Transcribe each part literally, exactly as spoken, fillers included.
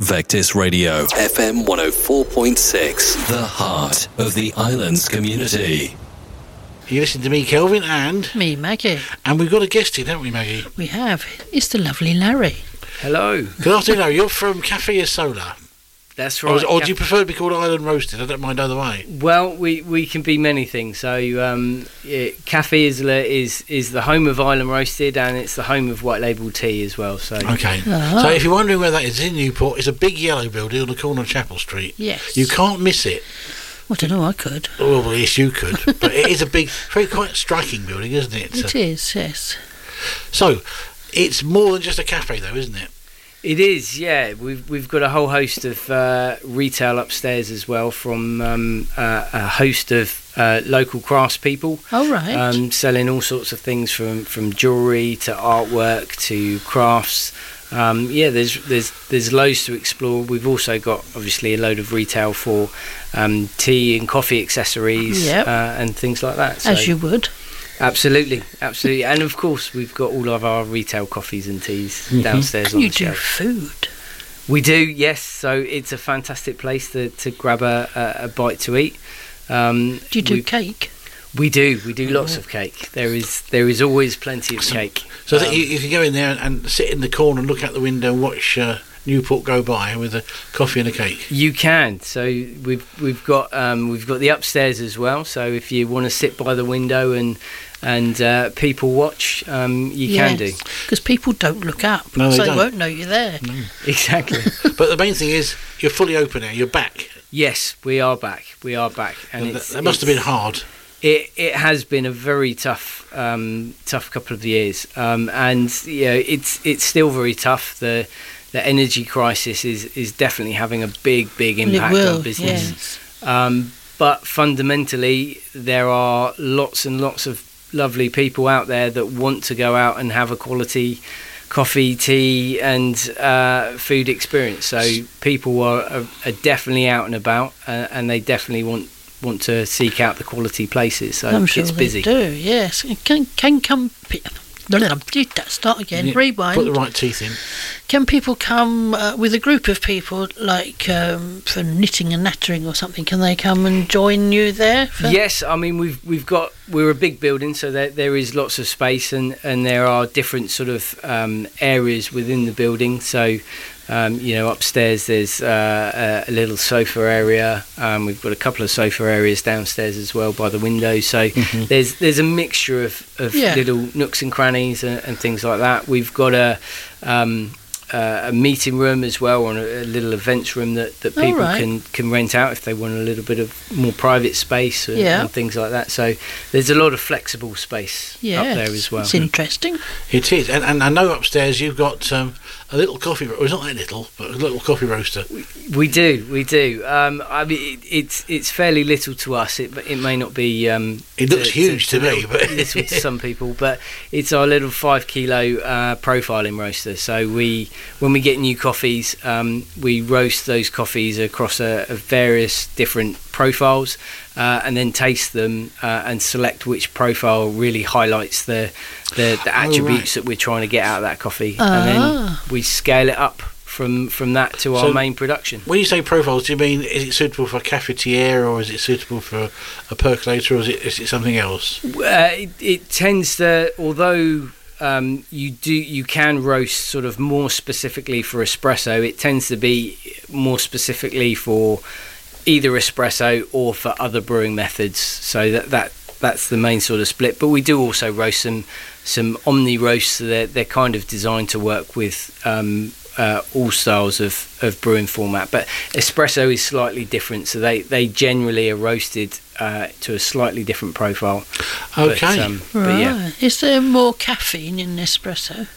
Vectis Radio, F M one oh four point six, the heart of the islands community. You listen to me, Kelvin, and... Me, Maggie. And we've got a guest here, haven't we, Maggie? We have. It's the lovely Larry. Hello. Good afternoon, Larry. You're from Cafe Isola. That's right. Or, or do you prefer to be called Island Roasted? I don't mind either way. Well, we, we can be many things. So, um, it, Cafe Isola is, is the home of Island Roasted, and it's the home of White Label Tea as well. So, okay. Uh-huh. So, if you're wondering where that is, it's in Newport. It's a big yellow building on the corner of Chapel Street. Yes. You can't miss it. I don't know, I could. Oh, well, yes, you could. But it is a big, very quite striking building, isn't it? It so, is, yes. So, it's more than just a cafe, though, isn't it? it is, yeah. We've we've got a whole host of uh, retail upstairs as well, from um, uh, a host of uh, local craftspeople. Oh, right. Um, selling all sorts of things from, from jewellery to artwork to crafts. Um, yeah, there's there's there's loads to explore. We've also got obviously a load of retail for um, tea and coffee accessories, Yep. uh, and things like that. So, As you would. absolutely, absolutely, and of course we've got all of our retail coffees and teas Mhm. downstairs Can on you the do shelf. food? We do, yes. So it's a fantastic place to, to grab a, a, a bite to eat. Um, Do you do we, cake? we do. We do lots of cake. There is there is always plenty of cake. So I think Um, you, you can go in there and, and sit in the corner and look out the window and watch uh, Newport go by with a coffee and a cake. You can. So we've we've got um, we've got the upstairs as well. So if you want to sit by the window and and uh, people watch, um, you can do. Because people don't look up, No, they so they don't. won't know you're there. Exactly. But the main thing is you're fully open now. You're back. Yes, we are back. We are back, and And it's, that, that must have been it's- hard. It it has been a very tough um, tough couple of years, um, and you know it's it's still very tough. The the energy crisis is, is definitely having a big big Well, impact it will, on business. yes. Um, but fundamentally, there are lots and lots of lovely people out there that want to go out and have a quality coffee, tea, and uh, food experience. So people are, are, are definitely out and about, uh, and they definitely want. want to seek out the quality places, so I'm sure it's they busy. do, yes. Can, can come... pe- No, no, no, start again, Yeah, rewind. Put the right teeth in. Can people come uh, with a group of people, like um, for knitting and nattering or something? Can they come and join you there? For- Yes, I mean we've we've got we're a big building, so there there is lots of space, and, and there are different sort of um, areas within the building. So um, you know, upstairs there's uh, a, a little sofa area. Um, we've got a couple of sofa areas downstairs as well by the window. So Mhm. there's there's a mixture of, of Yeah. little nooks and crannies and, and things like that. We've got a um, uh, a meeting room as well, and a, a little events room that, that All people right. can, can rent out if they want a little bit of more private space and, Yeah. and things like that. So there's a lot of flexible space Yes, up there as well. it's interesting. It is. And, and I know upstairs you've got um, a little coffee... Ro- well, it's not that little, but a little coffee roaster. We do, we do. Um, I mean, it, it's it's fairly little to us. It it may not be. Um, It looks huge to me, little- but- little to some people. But it's our little five kilo uh, profiling roaster. So we, when we get new coffees, um, we roast those coffees across a, a various different profiles, uh, and then taste them uh, and select which profile really highlights the the, the Oh, attributes right. that we're trying to get out of that coffee, and then Ah. we scale it up from from that to our So- main production. When you say profiles, do you mean is it suitable for a cafetiere, or is it suitable for a percolator, or is it, is it something else? Uh, it, it tends to, although um, you do, you can roast sort of more specifically for espresso. It tends to be more specifically for either espresso or for other brewing methods. So that that that's the main sort of split. But we do also roast some some omni roasts. So they're they're kind of designed to work with Um, uh, all styles of, of brewing format, but espresso is slightly different, so they, they generally are roasted uh, to a slightly different profile. Okay. But, um, but Right. yeah, Is there more caffeine in espresso?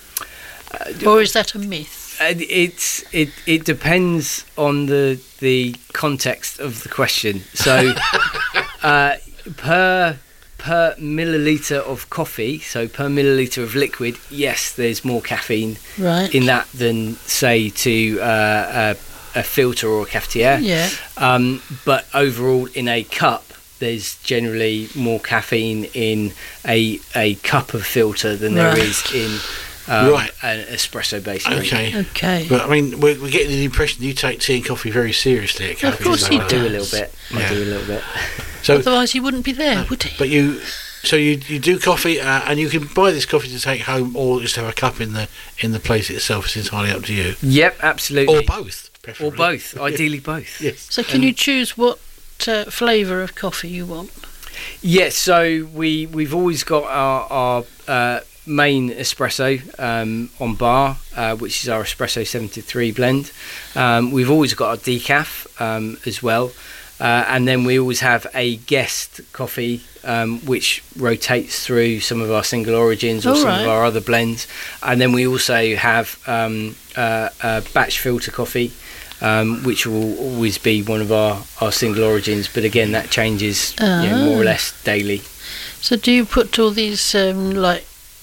Or is that a myth? Uh, it's it it depends on the the context of the question. So uh, per per milliliter of coffee, so per milliliter of liquid, yes, there's more caffeine Right. in that than say to uh, a, a filter or a cafetiere. Yeah. Um, but overall, in a cup, there's generally more caffeine in a a cup of filter than there Right. is in um, Right. an espresso-based drink. Okay. Okay. But I mean, we're, we're getting the impression you take tea and coffee very seriously at Of Cafe course Isola. he I do a does. little bit. I Yeah. do a little bit. So, Otherwise, he wouldn't be there, would he? but you, so you you do coffee, uh, and you can buy this coffee to take home, or just have a cup in the in the place itself. It's entirely up to you, Yep, absolutely. or both, preferably. Or both. Ideally, both. Yes. So, can you choose what uh, flavour of coffee you want? Yes, so we we've always got our, our uh, main espresso um, on bar, uh, which is our espresso seventy-three blend. Um, we've always got our decaf um, as well, uh, and then we always have a guest coffee um, which rotates through some of our single origins or All some right. of our other blends, and then we also have um, uh, a batch filter coffee. Um, which will always be one of our, our single origins, but again that changes you know, more or Ah. less daily. So, do you put all these um, like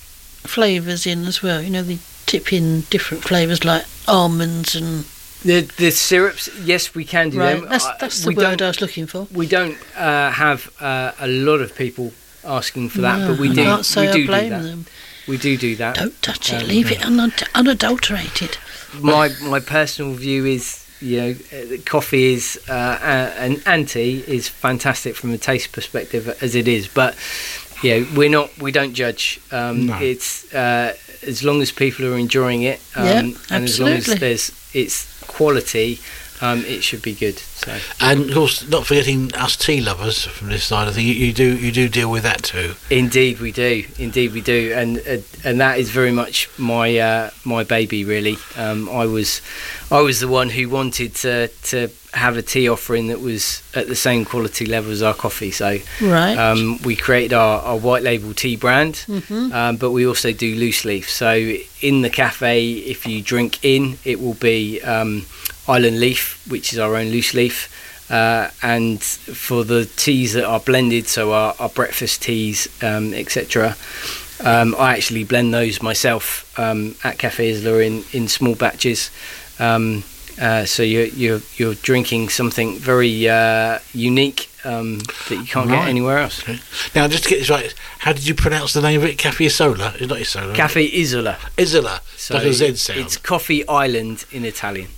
flavours in as well? You know, they tip in different flavours like almonds and The the syrups, yes, we can do right. them. That's Uh, that's the we word don't I was looking for. we don't uh, have uh, a lot of people asking for that, No, but we I do. can't say we do I blame do that. them. We do do that. Don't touch it. Um, Leave it unad- unadulterated. My my personal view is, you know, uh, that coffee is uh, uh, and and tea is fantastic from a taste perspective as it is, but you know, we're not we don't judge. Um, No. It's uh, as long as people are enjoying it, um, Yeah, and as long as absolutely. there's it's quality, um, it should be good. So. And of course, not forgetting us tea lovers from this side of thing, you, you do you do deal with that too. Indeed, we do. Indeed, we do, and uh, and that is very much my uh, my baby. Really, um, I was I was the one who wanted to to have a tea offering that was at the same quality level as our coffee. So Right. um, we created our, our white label tea brand, Mhm. um, but we also do loose leaf. So in the cafe, if you drink in, it will be um, Island Leaf, which is our own loose leaf. Uh, and for the teas that are blended, so our, our breakfast teas, um, et cetera, um, I actually blend those myself um, at Cafe Isola in, in small batches. Um, uh, so you're, you're you're drinking something very uh, unique um, that you can't Right. get anywhere else. Okay. Now, just to get this right, how did you pronounce the name of it? Cafe Isola? It's not Isola. Cafe Isola. Isola. So like a Z sound. it's Coffee Island in Italian.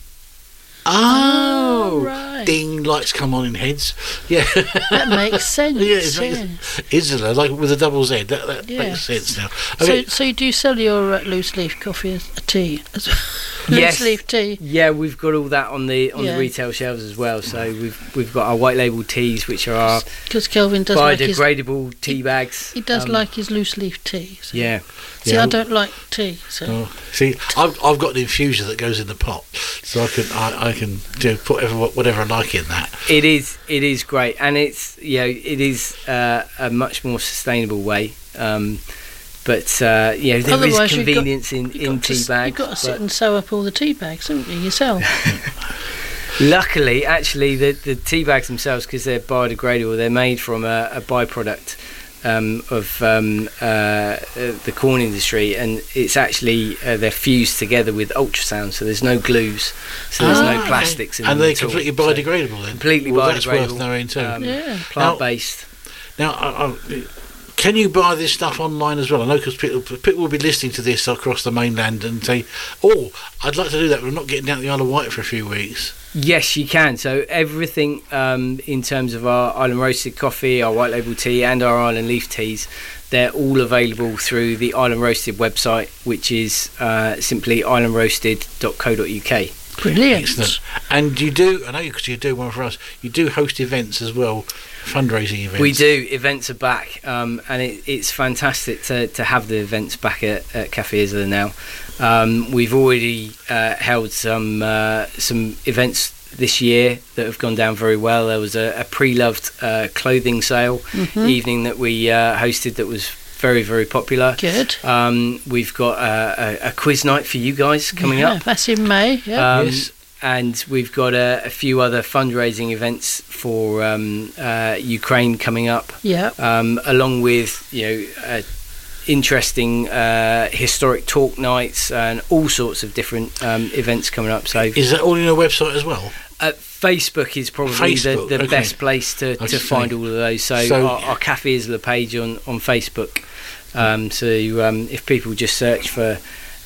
Oh, right. Ding! Lights come on in heads. Yeah, That makes sense. yeah. It's yeah. like Isola, like with a double Z. That, that Yeah. makes sense now. So, Okay. so you do sell your uh, loose leaf coffee as a tea, as well? Yes. Loose leaf tea. Yeah, we've got all that on the on Yeah. the retail shelves as well. So we've we've got our white label teas, which are our Because Kelvin does like his, biodegradable tea bags. he does Um, like his loose leaf tea. So. Yeah, See, Yeah. I don't like tea, so Oh, see, I've I've got an infuser that goes in the pot, so I can I, I can do put whatever whatever I like in that. it is it is great, and it's you know it is uh, a much more sustainable way. Um, but uh, you know there is Otherwise you've got- convenience in you've in got to, tea s- bags. you've got to sit but and sew up all the tea bags, haven't you, yourself? luckily, actually, the the tea bags themselves, because they're biodegradable, they're made from a, a byproduct um, of um, uh, uh, the corn industry, and it's actually uh, they're fused together with ultrasound, so there's no glues, so there's Ah, no okay. plastics in And them they're at all. completely So biodegradable then. completely Well, that's biodegradable. worth knowing too. um, Yeah. Plant-based. Now, I, I, can you buy this stuff online as well? I know because people, people will be listening to this across the mainland and say, "Oh, I'd like to do that, but I'm not getting down to the Isle of Wight for a few weeks." Yes, you can. So everything um, in terms of our island roasted coffee, our white label tea, and our island leaf teas, they're all available through the Island Roasted website, which is uh, simply island roasted dot co dot uk. Brilliant. Excellent. And you do, I know because you do one for us. You do host events as well, fundraising events. We do. Events are back, um, and it, it's fantastic to, to have the events back at, at Cafe Isola now. Um, we've already uh, held some uh, some events this year that have gone down very well. There was a, a pre-loved uh, clothing sale Mhm. evening that we uh, hosted that was very, very popular. Good. Um, we've got a, a, a quiz night for you guys coming Yeah, up. That's in May. Yeah. Um, Yes. And we've got a, a few other fundraising events for um, uh, Ukraine coming up, yeah. um, along with you know uh, interesting uh, historic talk nights and all sorts of different um, events coming up. So Is that all on your website as well? uh, Facebook is probably Facebook, the, the okay. best place to, I to see. find all of those. So, So- our, our Cafe Isola page on, on Facebook. Um, so um, if people just search for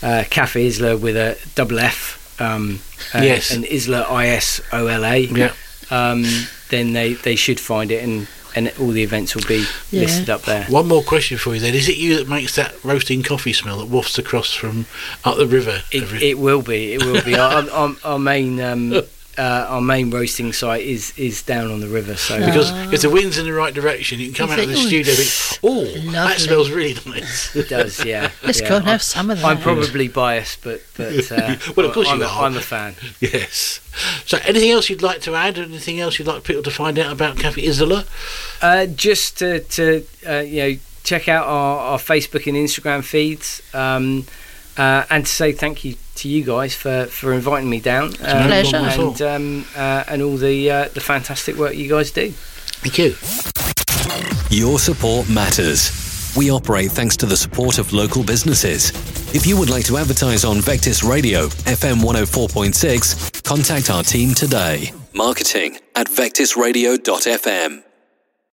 uh, Cafe Isla with a double F, um, uh, Yes. and Isla I S O L A, Yeah. um, then they, they should find it, and, and all the events will be Yeah. listed up there. One more question for you then. Is it you that makes that roasting coffee smell that wafts across from up the river? It, every- it will be. It will be. our, our, our main um, uh, our main roasting site is, is down on the river. So Because if the wind's in the right direction, you can come You out of the think, studio and think, oh, that lovely. smells really nice. it does. Yeah. Let's yeah. go and I'm- have some of that. I'm probably biased, but but uh, Well, of course I'm, you a, are. I'm a fan. Yes. So anything else you'd like to add? Anything else you'd like people to find out about Cafe Isola? Uh, just to, to uh, you know, check out our, our Facebook and Instagram feeds, um, uh, and to say thank you to you guys for, for inviting me down. Um, pleasure. and um, uh, and all the uh, the fantastic work you guys do. Thank you. Your support matters. We operate thanks to the support of local businesses. If you would like to advertise on Vectis Radio, F M one oh four point six, contact our team today. Marketing at vectis radio dot f m.